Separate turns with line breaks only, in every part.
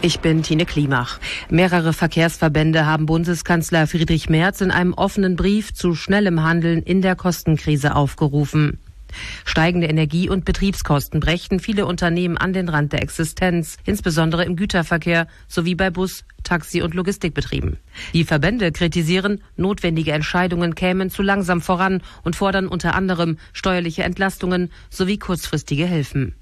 Ich bin Tine Klimach. Mehrere Verkehrsverbände haben Bundeskanzler Friedrich Merz in einem offenen Brief zu schnellem Handeln in der Kostenkrise aufgerufen. Steigende Energie- und Betriebskosten brächten viele Unternehmen an den Rand der Existenz, insbesondere im Güterverkehr sowie bei Bus-, Taxi- und Logistikbetrieben. Die Verbände kritisieren, notwendige Entscheidungen kämen zu langsam voran und fordern unter anderem steuerliche Entlastungen sowie kurzfristige Hilfen.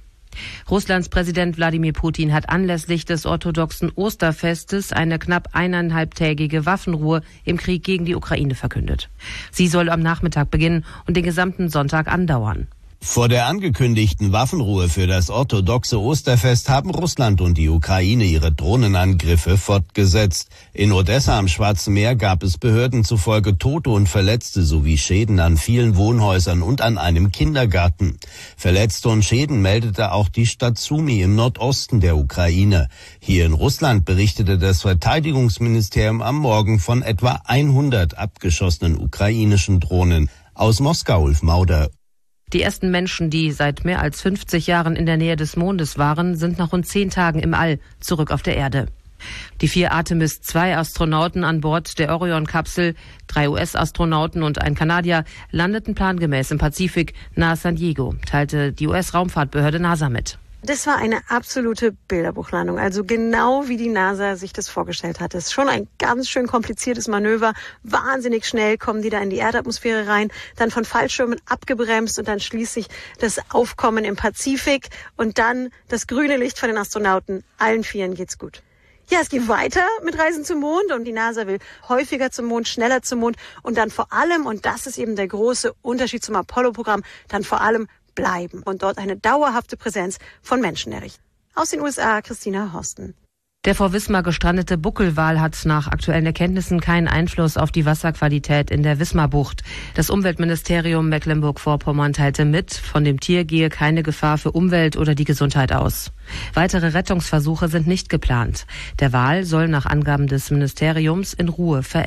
Russlands Präsident Wladimir Putin hat anlässlich des orthodoxen Osterfestes eine knapp 1,5-tägige Waffenruhe im Krieg gegen die Ukraine verkündet. Sie soll am Nachmittag beginnen und den gesamten Sonntag andauern.
Vor der angekündigten Waffenruhe für das orthodoxe Osterfest haben Russland und die Ukraine ihre Drohnenangriffe fortgesetzt. In Odessa am Schwarzen Meer gab es Behörden zufolge Tote und Verletzte sowie Schäden an vielen Wohnhäusern und an einem Kindergarten. Verletzte und Schäden meldete auch die Stadt Sumy im Nordosten der Ukraine. Hier in Russland berichtete das Verteidigungsministerium am Morgen von etwa 100 abgeschossenen ukrainischen Drohnen. Aus Moskau, Ulf Mauder.
Die ersten Menschen, die seit mehr als 50 Jahren in der Nähe des Mondes waren, sind nach rund 10 Tagen im All zurück auf der Erde. Die 4 Artemis-II-Astronauten an Bord der Orion-Kapsel, 3 US-Astronauten und ein Kanadier, landeten plangemäß im Pazifik nahe San Diego, teilte die US-Raumfahrtbehörde NASA mit.
Das war eine absolute Bilderbuchlandung, also genau wie die NASA sich das vorgestellt hat. Das ist schon ein ganz schön kompliziertes Manöver. Wahnsinnig schnell kommen die da in die Erdatmosphäre rein, dann von Fallschirmen abgebremst und dann schließlich das Aufkommen im Pazifik und dann das grüne Licht von den Astronauten. Allen 4 geht's gut. Ja, es geht weiter mit Reisen zum Mond und die NASA will häufiger zum Mond, schneller zum Mond und dann vor allem, und das ist eben der große Unterschied zum Apollo-Programm, dann vor allem bleiben und dort eine dauerhafte Präsenz von Menschen errichten. Aus den USA, Christina Horsten.
Der vor Wismar gestrandete Buckelwal hat nach aktuellen Erkenntnissen keinen Einfluss auf die Wasserqualität in der Wismarbucht. Das Umweltministerium Mecklenburg-Vorpommern teilte mit, von dem Tier gehe keine Gefahr für Umwelt oder die Gesundheit aus. Weitere Rettungsversuche sind nicht geplant. Der Wal soll nach Angaben des Ministeriums in Ruhe